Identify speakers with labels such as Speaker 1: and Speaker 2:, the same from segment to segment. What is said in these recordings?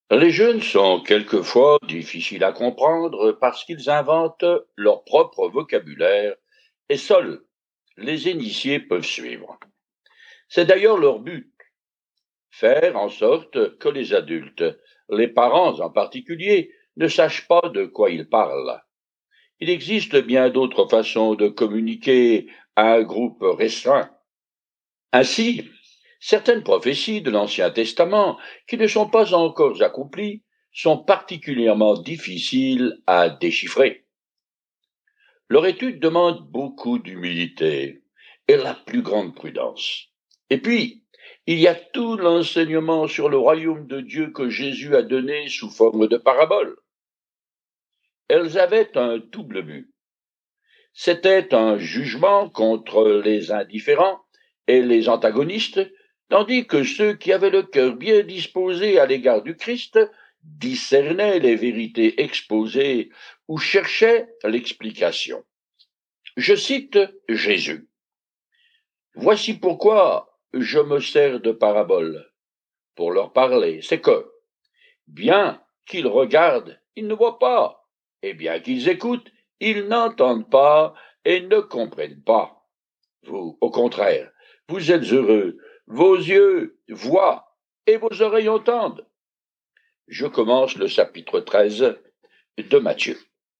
Speaker 1: Les jeunes sont quelquefois difficiles à comprendre parce qu'ils inventent leur propre vocabulaire et seuls les initiés peuvent suivre. C'est d'ailleurs leur but, faire en sorte que les adultes, les parents en particulier, ne sachent pas de quoi ils parlent. Il existe bien d'autres façons de communiquer à un groupe restreint. Ainsi, certaines prophéties de l'Ancien Testament, qui ne sont pas encore accomplies, sont particulièrement difficiles à déchiffrer. Leur étude demande beaucoup d'humilité et la plus grande prudence. Et puis, il y a tout l'enseignement sur le royaume de Dieu que Jésus a donné sous forme de paraboles. Elles avaient un double but. C'était un jugement contre les indifférents et les antagonistes, tandis que ceux qui avaient le cœur bien disposé à l'égard du Christ discernaient les vérités exposées ou cherchaient l'explication. Je cite Jésus. Voici pourquoi je me sers de paraboles pour leur parler. C'est que, bien qu'ils regardent, ils ne voient pas, et bien qu'ils écoutent, ils n'entendent pas et ne comprennent pas. Vous, au contraire, vous êtes heureux, vos yeux voient et vos oreilles entendent. Je commence le chapitre 13 de Matthieu.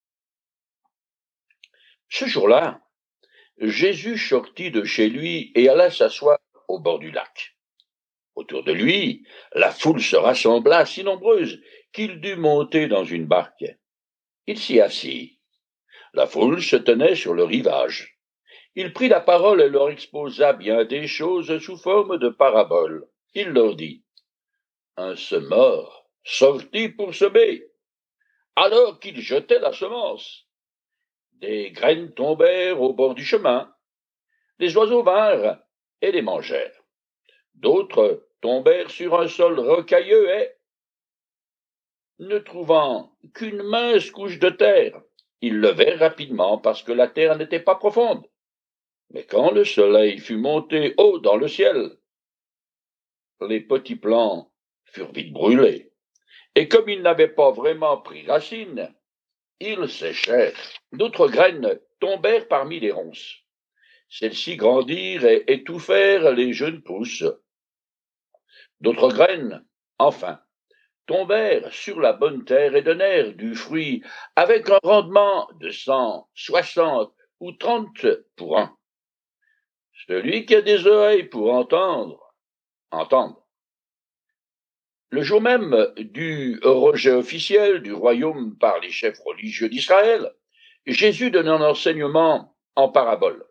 Speaker 1: Ce jour-là, Jésus sortit de chez lui et alla s'asseoir au bord du lac. Autour de lui, la foule se rassembla si nombreuse qu'il dut monter dans une barque. Il s'y assit. La foule se tenait sur le rivage. Il prit la parole et leur exposa bien des choses sous forme de paraboles. Il leur dit, un semeur sortit pour semer. Alors qu'il jetait la semence, des graines tombèrent au bord du chemin. Les oiseaux vinrent et les mangèrent. D'autres tombèrent sur un sol rocailleux et, ne trouvant qu'une mince couche de terre, ils levèrent rapidement parce que la terre n'était pas profonde. Mais quand le soleil fut monté haut dans le ciel, les petits plants furent vite brûlés. Et comme ils n'avaient pas vraiment pris racine, ils séchèrent. D'autres graines tombèrent parmi les ronces. Celles-ci grandirent et étouffèrent les jeunes pousses. D'autres graines, enfin, tombèrent sur la bonne terre et donnèrent du fruit avec un rendement de 100, 60 ou 30 pour un. Celui qui a des oreilles pour entendre, entende. Le jour même du rejet officiel du royaume par les chefs religieux d'Israël, Jésus donne un enseignement en parabole.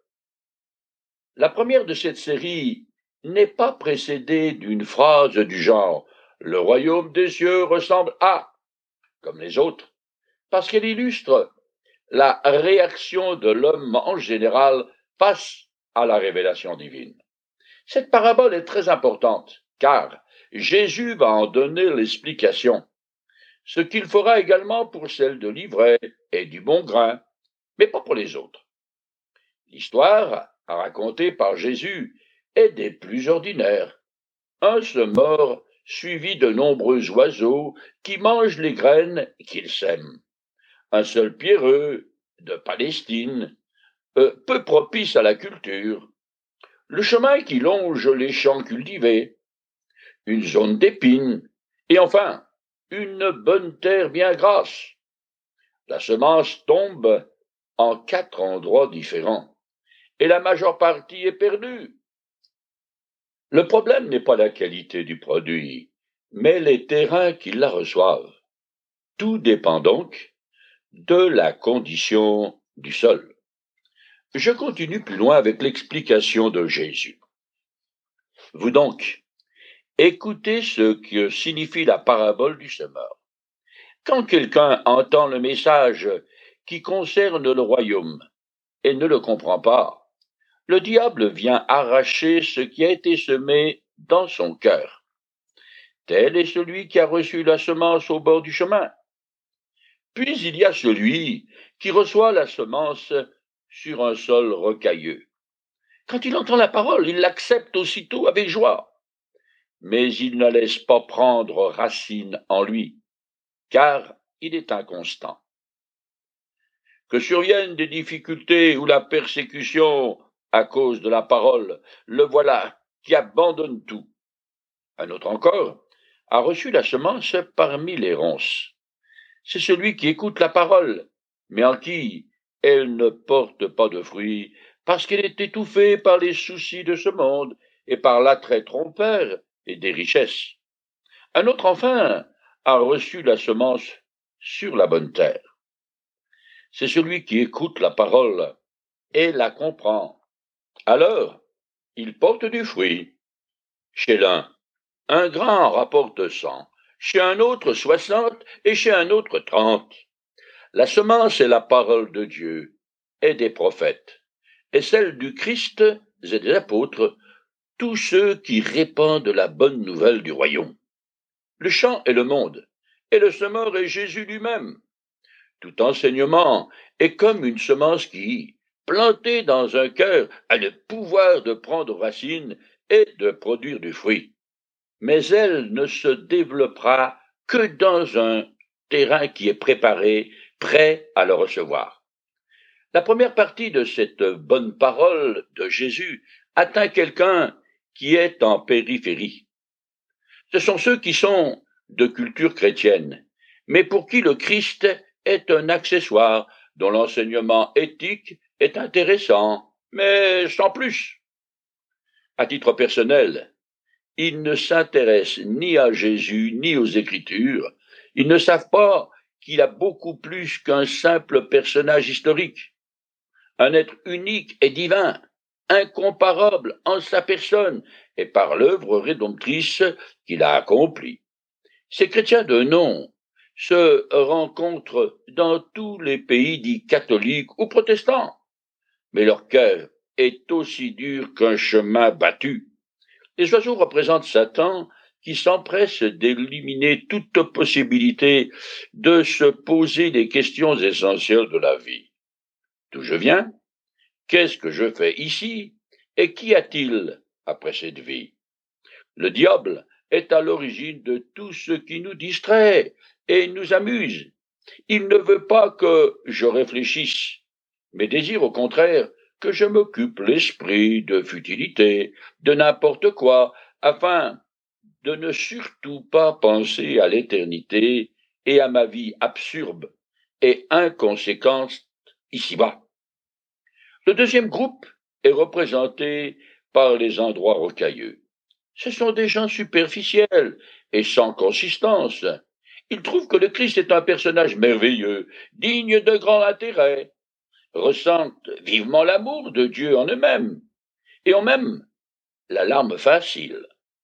Speaker 1: La première de cette série n'est pas précédée d'une phrase du genre « Le royaume des cieux ressemble à » comme les autres, parce qu'elle illustre la réaction de l'homme en général face à la révélation divine. Cette parabole est très importante, car Jésus va en donner l'explication, ce qu'il fera également pour celle de l'ivraie et du bon grain, mais pas pour les autres. L'histoire, racontée par Jésus, est des plus ordinaires. Un semeur suivi de nombreux oiseaux qui mangent les graines qu'ils sèment. Un seul pierreux de Palestine, peu propice à la culture. Le chemin qui longe les champs cultivés. Une zone d'épines. Et enfin, une bonne terre bien grasse. La semence tombe en 4 endroits différents. Et la majeure partie est perdue. Le problème n'est pas la qualité du produit, mais les terrains qui la reçoivent. Tout dépend donc de la condition du sol. Je continue plus loin avec l'explication de Jésus. Vous donc, écoutez ce que signifie la parabole du semeur. Quand quelqu'un entend le message qui concerne le royaume et ne le comprend pas, le diable vient arracher ce qui a été semé dans son cœur. Tel est celui qui a reçu la semence au bord du chemin. Puis il y a celui qui reçoit la semence sur un sol rocailleux. Quand il entend la parole, il l'accepte aussitôt avec joie. mais il ne laisse pas prendre racine en lui, car il est inconstant. Que surviennent des difficultés ou la persécution à cause de la parole, le voilà qui abandonne tout. Un autre encore a reçu la semence parmi les ronces. C'est celui qui écoute la parole, mais en qui elle ne porte pas de fruits, parce qu'elle est étouffée par les soucis de ce monde et par l'attrait trompeur et des richesses. Un autre enfin a reçu la semence sur la bonne terre. C'est celui qui écoute la parole et la comprend. Alors, il porte du fruit. Chez l'un, un grain rapporte 100, chez un autre 60 et chez un autre 30. La semence est la parole de Dieu et des prophètes, et celle du Christ et des apôtres, tous ceux qui répandent la bonne nouvelle du royaume. Le champ est le monde, et le semeur est Jésus lui-même. Tout enseignement est comme une semence qui, plantée dans un cœur, a le pouvoir de prendre racine et de produire du fruit. Mais elle ne se développera que dans un terrain qui est préparé, prêt à le recevoir. La première partie de cette bonne parole de Jésus atteint quelqu'un qui est en périphérie. Ce sont ceux qui sont de culture chrétienne, mais pour qui le Christ est un accessoire dont l'enseignement éthique est intéressant, mais sans plus. À titre personnel, ils ne s'intéressent ni à Jésus ni aux Écritures. Ils ne savent pas qu'il a beaucoup plus qu'un simple personnage historique, un être unique et divin, incomparable en sa personne et par l'œuvre rédemptrice qu'il a accomplie. Ces chrétiens de nom se rencontrent dans tous les pays dits catholiques ou protestants, mais leur cœur est aussi dur qu'un chemin battu. Les oiseaux représentent Satan qui s'empresse d'éliminer toute possibilité de se poser des questions essentielles de la vie. D'où je viens? Qu'est-ce que je fais ici? Et qu'y a-t-il après cette vie? Le diable est à l'origine de tout ce qui nous distrait et nous amuse. Il ne veut pas que je réfléchisse, mais désire au contraire que je m'occupe l'esprit de futilité, de n'importe quoi, afin de ne surtout pas penser à l'éternité et à ma vie absurde et inconséquente ici-bas. Le deuxième groupe est représenté par les endroits rocailleux. Ce sont des gens superficiels et sans consistance. Ils trouvent que le Christ est un personnage merveilleux, digne de grand intérêt, ressentent vivement l'amour de Dieu en eux-mêmes, et ont même la larme facile.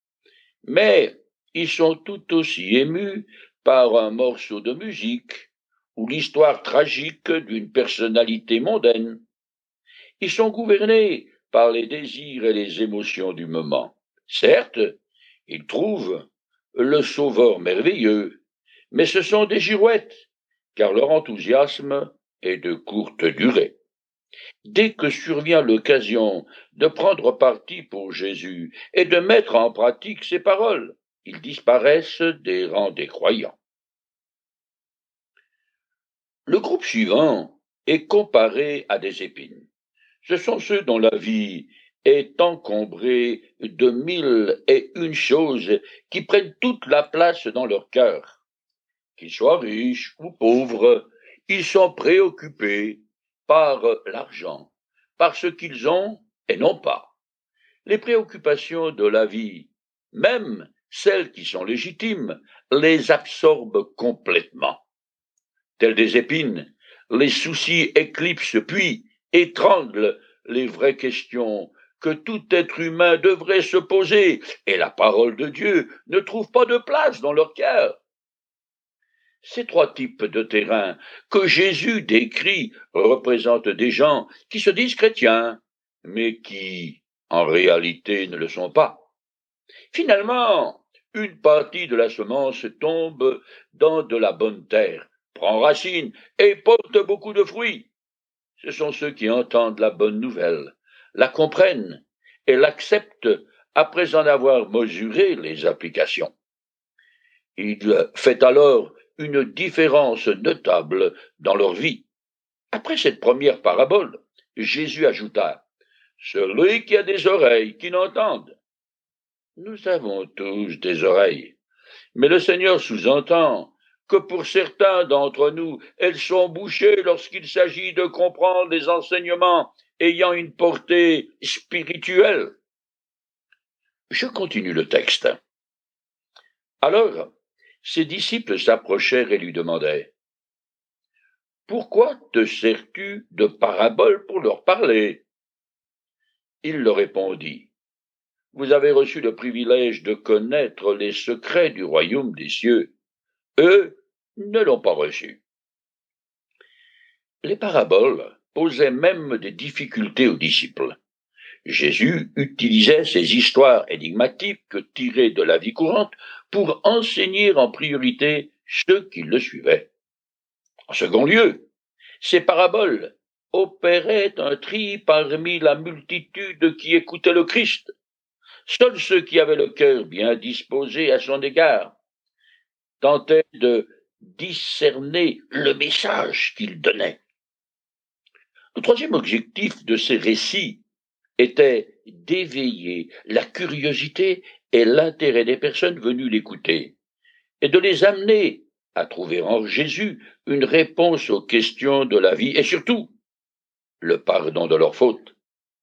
Speaker 1: Mais ils sont tout aussi émus par un morceau de musique ou l'histoire tragique d'une personnalité mondaine. Ils sont gouvernés par les désirs et les émotions du moment. Certes, ils trouvent le Sauveur merveilleux, mais ce sont des girouettes, car leur enthousiasme est de courte durée. Dès que survient l'occasion de prendre parti pour Jésus et de mettre en pratique ses paroles, ils disparaissent des rangs des croyants. Le groupe suivant est comparé à des épines. Ce sont ceux dont la vie est encombrée de 1001 choses qui prennent toute la place dans leur cœur. Qu'ils soient riches ou pauvres, ils sont préoccupés par l'argent, par ce qu'ils ont et non pas. Les préoccupations de la vie, même celles qui sont légitimes, les absorbent complètement. Tels des épines, les soucis éclipsent puis étranglent les vraies questions que tout être humain devrait se poser, et la parole de Dieu ne trouve pas de place dans leur cœur. Ces trois types de terrains que Jésus décrit représentent des gens qui se disent chrétiens, mais qui, en réalité, ne le sont pas. Finalement, une partie de la semence tombe dans de la bonne terre, prend racine et porte beaucoup de fruits. Ce sont ceux qui entendent la bonne nouvelle, la comprennent et l'acceptent après en avoir mesuré les applications. Il fait alors une différence notable dans leur vie. Après cette première parabole, Jésus ajouta: Celui qui a des oreilles, qui n'entende. Nous avons tous des oreilles, mais le Seigneur sous-entend que pour certains d'entre nous, elles sont bouchées lorsqu'il s'agit de comprendre les enseignements ayant une portée spirituelle. Je continue le texte. Alors, ses disciples s'approchèrent et lui demandaient: Pourquoi te sers-tu de paraboles pour leur parler? Il leur répondit: Vous avez reçu le privilège de connaître les secrets du royaume des cieux. Eux ne l'ont pas reçu. Les paraboles posaient même des difficultés aux disciples. Jésus utilisait ces histoires énigmatiques tirées de la vie courante pour enseigner en priorité ceux qui le suivaient. En second lieu, ces paraboles opéraient un tri parmi la multitude qui écoutait le Christ. Seuls ceux qui avaient le cœur bien disposé à son égard tentaient de discerner le message qu'il donnait. Le troisième objectif de ces récits était d'éveiller la curiosité et l'intérêt des personnes venues l'écouter, et de les amener à trouver en Jésus une réponse aux questions de la vie et surtout le pardon de leurs fautes.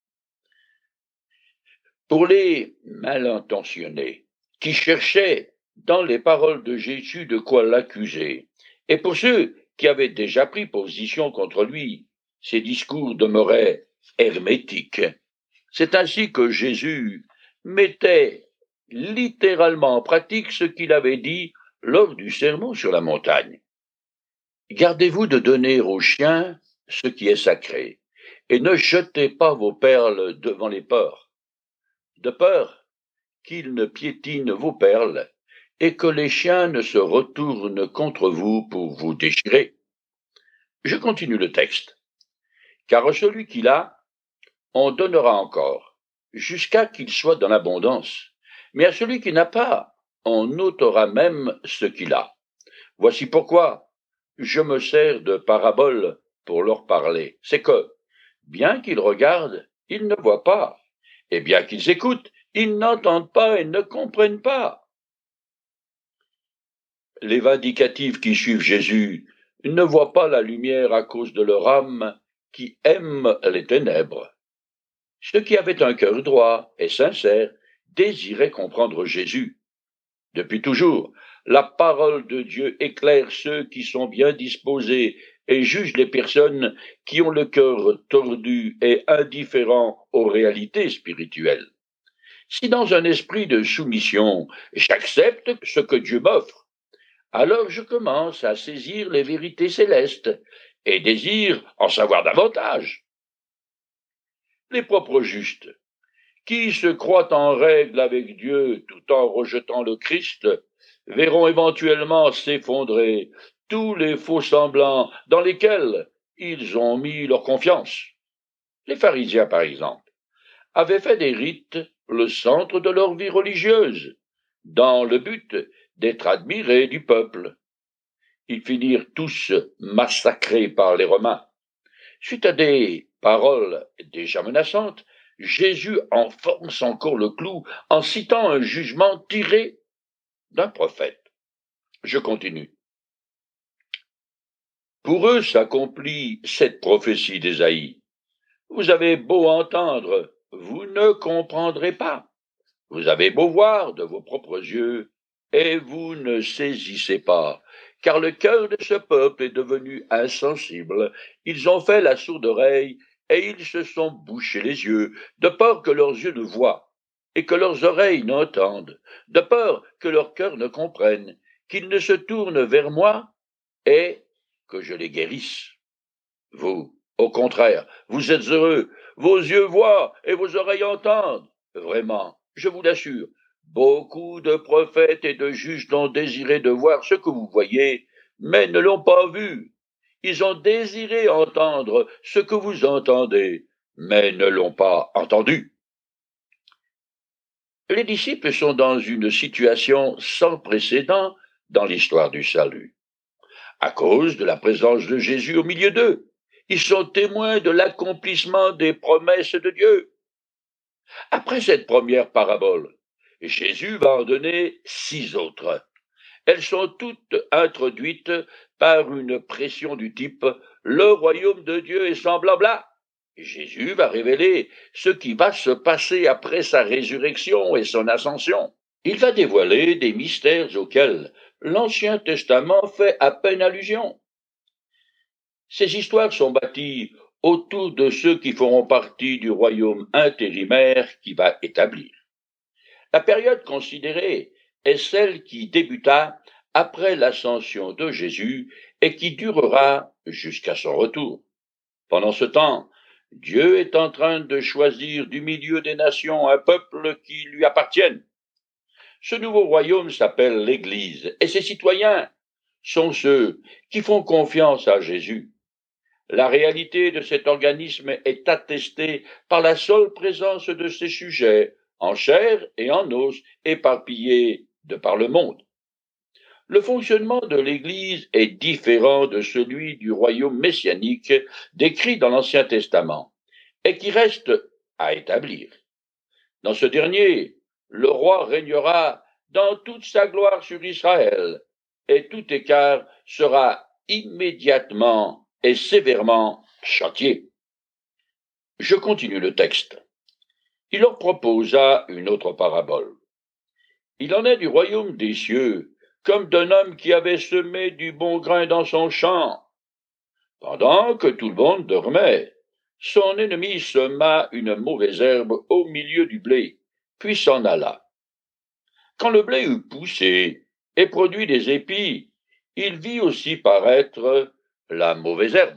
Speaker 1: Pour les mal intentionnés qui cherchaient dans les paroles de Jésus de quoi l'accuser, et pour ceux qui avaient déjà pris position contre lui, ses discours demeuraient hermétiques. C'est ainsi que Jésus mettait littéralement en pratique ce qu'il avait dit lors du sermon sur la montagne. Gardez-vous de donner aux chiens ce qui est sacré, et ne jetez pas vos perles devant les porcs, de peur qu'ils ne piétinent vos perles, et que les chiens ne se retournent contre vous pour vous déchirer. Je continue le texte. Car à celui qui l'a, on donnera encore, jusqu'à qu'il soit dans l'abondance. Mais à celui qui n'a pas, on ôtera même ce qu'il a. Voici pourquoi je me sers de paraboles pour leur parler. C'est que, bien qu'ils regardent, ils ne voient pas, et bien qu'ils écoutent, ils n'entendent pas et ne comprennent pas. Les vindicatifs qui suivent Jésus ne voient pas la lumière à cause de leur âme qui aime les ténèbres. Ceux qui avaient un cœur droit et sincère désiraient comprendre Jésus. Depuis toujours, la parole de Dieu éclaire ceux qui sont bien disposés et juge les personnes qui ont le cœur tordu et indifférent aux réalités spirituelles. Si dans un esprit de soumission, j'accepte ce que Dieu m'offre, alors je commence à saisir les vérités célestes et désire en savoir davantage. Les propres justes, qui se croient en règle avec Dieu tout en rejetant le Christ, verront éventuellement s'effondrer tous les faux semblants dans lesquels ils ont mis leur confiance. Les pharisiens, par exemple, avaient fait des rites le centre de leur vie religieuse, dans le but d'être admirés du peuple. Ils finirent tous massacrés par les Romains. Suite à des paroles déjà menaçantes, Jésus enfonce encore le clou en citant un jugement tiré d'un prophète. Je continue. Pour eux s'accomplit cette prophétie d'Ésaïe. Vous avez beau entendre, vous ne comprendrez pas. Vous avez beau voir de vos propres yeux, et vous ne saisissez pas, car le cœur de ce peuple est devenu insensible. Ils ont fait la sourde oreille, et ils se sont bouchés les yeux, de peur que leurs yeux ne voient, et que leurs oreilles n'entendent, de peur que leur cœur ne comprenne, qu'ils ne se tournent vers moi, et que je les guérisse. Vous, au contraire, vous êtes heureux, vos yeux voient et vos oreilles entendent. Vraiment, je vous l'assure, beaucoup de prophètes et de juges ont désiré de voir ce que vous voyez, mais ne l'ont pas vu. Ils ont désiré entendre ce que vous entendez, mais ne l'ont pas entendu. Les disciples sont dans une situation sans précédent dans l'histoire du salut, à cause de la présence de Jésus au milieu d'eux. Ils sont témoins de l'accomplissement des promesses de Dieu. Après cette première parabole, Jésus va en donner 6 autres. Elles sont toutes introduites par une pression du type «Le royaume de Dieu est semblable à». Jésus va révéler ce qui va se passer après sa résurrection et son ascension. Il va dévoiler des mystères auxquels l'Ancien Testament fait à peine allusion. Ces histoires sont bâties autour de ceux qui feront partie du royaume intérimaire qui va établir. La période considérée est celle qui débuta après l'ascension de Jésus et qui durera jusqu'à son retour. Pendant ce temps, Dieu est en train de choisir du milieu des nations un peuple qui lui appartienne. Ce nouveau royaume s'appelle l'Église et ses citoyens sont ceux qui font confiance à Jésus. La réalité de cet organisme est attestée par la seule présence de ses sujets, en chair et en os, éparpillés de par le monde. Le fonctionnement de l'Église est différent de celui du royaume messianique décrit dans l'Ancien Testament, et qui reste à établir. Dans ce dernier, le roi régnera dans toute sa gloire sur Israël, et tout écart sera immédiatement et sévèrement châtié. Je continue le texte. Il leur proposa une autre parabole. Il en est du royaume des cieux, comme d'un homme qui avait semé du bon grain dans son champ. Pendant que tout le monde dormait, son ennemi sema une mauvaise herbe au milieu du blé, puis s'en alla. Quand le blé eut poussé et produit des épis, il vit aussi paraître la mauvaise herbe.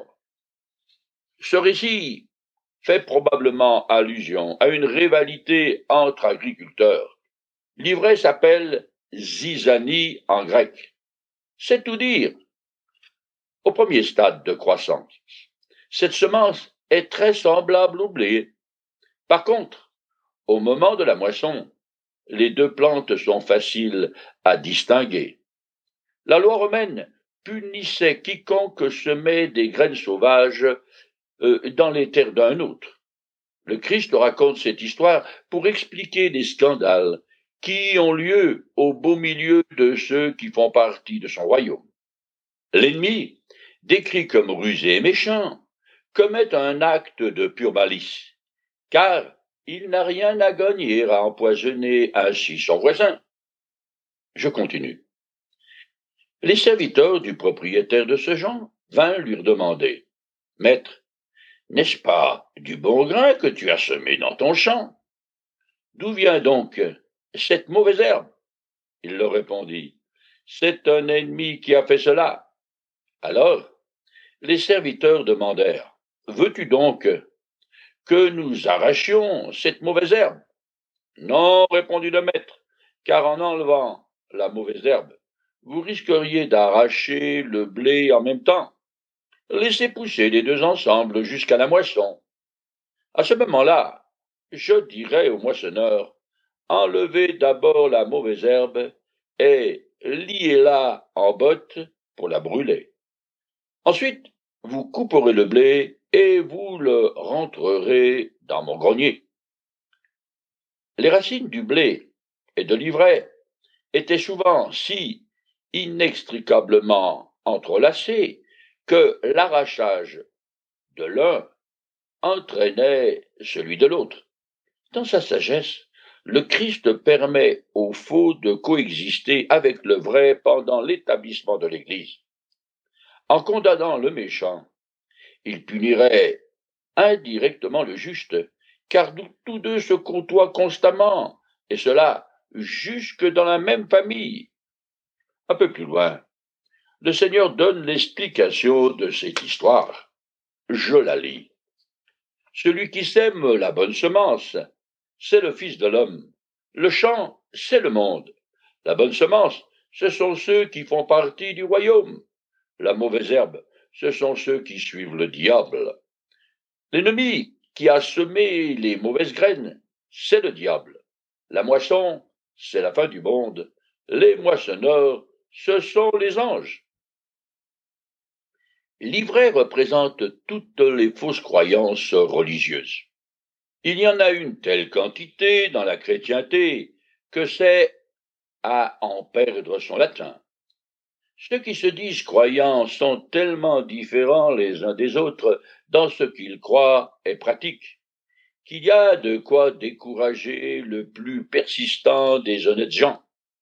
Speaker 1: Ce récit fait probablement allusion à une rivalité entre agriculteurs. L'ivraie s'appelle zizanie en grec. C'est tout dire. Au premier stade de croissance, cette semence est très semblable au blé. Par contre, au moment de la moisson, les deux plantes sont faciles à distinguer. La loi romaine punissait quiconque semait des graines sauvages dans les terres d'un autre. Le Christ raconte cette histoire pour expliquer des scandales qui ont lieu au beau milieu de ceux qui font partie de son royaume. L'ennemi, décrit comme rusé et méchant, commet un acte de pure malice, car il n'a rien à gagner à empoisonner ainsi son voisin. Je continue. Les serviteurs du propriétaire de ce champ vinrent lui demander, « Maître, n'est-ce pas du bon grain que tu as semé dans ton champ? D'où vient donc cette mauvaise herbe ?» Il leur répondit, « C'est un ennemi qui a fait cela. » Alors, les serviteurs demandèrent, « Veux-tu donc que nous arrachions cette mauvaise herbe? » Non, répondit le maître, car en enlevant la mauvaise herbe, vous risqueriez d'arracher le blé en même temps. Laissez pousser les deux ensemble jusqu'à la moisson. À ce moment-là, je dirai au moissonneur, enlevez d'abord la mauvaise herbe et liez-la en botte pour la brûler. Ensuite, vous couperez le blé et vous le rentrerez dans mon grenier. Les racines du blé et de l'ivraie étaient souvent si inextricablement entrelacées que l'arrachage de l'un entraînait celui de l'autre. Dans sa sagesse, le Christ permet au faux de coexister avec le vrai pendant l'établissement de l'Église. En condamnant le méchant, il punirait indirectement le juste, car tous deux se côtoient constamment, et cela jusque dans la même famille. Un peu plus loin, le Seigneur donne l'explication de cette histoire. Je la lis. Celui qui sème la bonne semence, c'est le Fils de l'homme. Le champ, c'est le monde. La bonne semence, ce sont ceux qui font partie du royaume. La mauvaise herbe, ce sont ceux qui suivent le diable. L'ennemi qui a semé les mauvaises graines, c'est le diable. La moisson, c'est la fin du monde. Les moissonneurs, ce sont les anges. L'ivraie représente toutes les fausses croyances religieuses. Il y en a une telle quantité dans la chrétienté que c'est à en perdre son latin. Ceux qui se disent croyants sont tellement différents les uns des autres dans ce qu'ils croient et pratiquent qu'il y a de quoi décourager le plus persistant des honnêtes gens.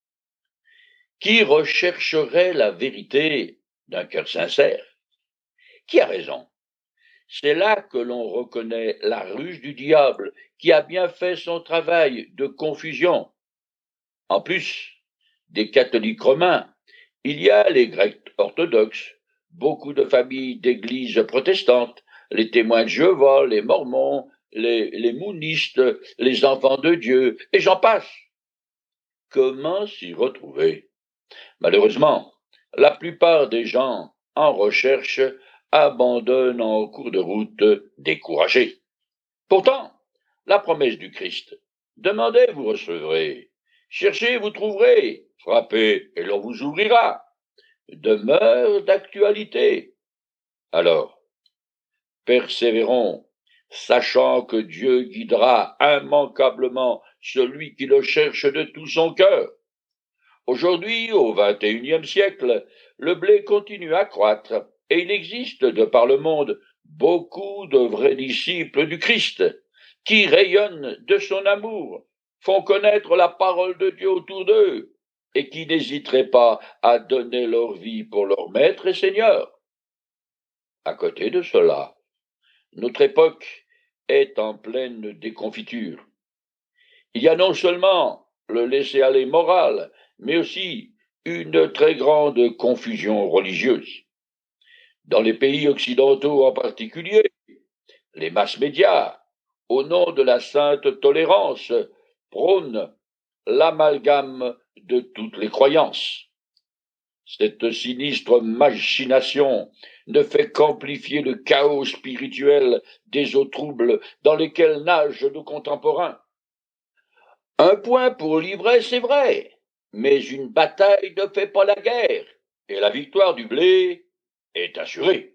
Speaker 1: Qui rechercherait la vérité d'un cœur sincère? Qui a raison? C'est là que l'on reconnaît la ruse du diable qui a bien fait son travail de confusion. En plus des catholiques romains, il y a les Grecs orthodoxes, beaucoup de familles d'églises protestantes, les témoins de Jéhovah, les mormons, les mounistes, les enfants de Dieu, et j'en passe. Comment s'y retrouver? Malheureusement, la plupart des gens en recherche abandonnent en cours de route découragés. Pourtant, la promesse du Christ, demandez, vous recevrez, cherchez, vous trouverez, frappez, et l'on vous ouvrira, demeure d'actualité. Alors, persévérons, sachant que Dieu guidera immanquablement celui qui le cherche de tout son cœur. Aujourd'hui, au XXIe siècle, le blé continue à croître et il existe de par le monde beaucoup de vrais disciples du Christ qui rayonnent de son amour, font connaître la parole de Dieu autour d'eux et qui n'hésiteraient pas à donner leur vie pour leur Maître et Seigneur. À côté de cela, notre époque est en pleine déconfiture. Il y a non seulement le laisser-aller moral, mais aussi une très grande confusion religieuse. Dans les pays occidentaux en particulier, les masses médias, au nom de la sainte tolérance, prônent l'amalgame de toutes les croyances. Cette sinistre machination ne fait qu'amplifier le chaos spirituel des eaux troubles dans lesquelles nagent nos contemporains. Un point pour l'ivraie, c'est vrai, mais une bataille ne fait pas la guerre, et la victoire du blé est assurée.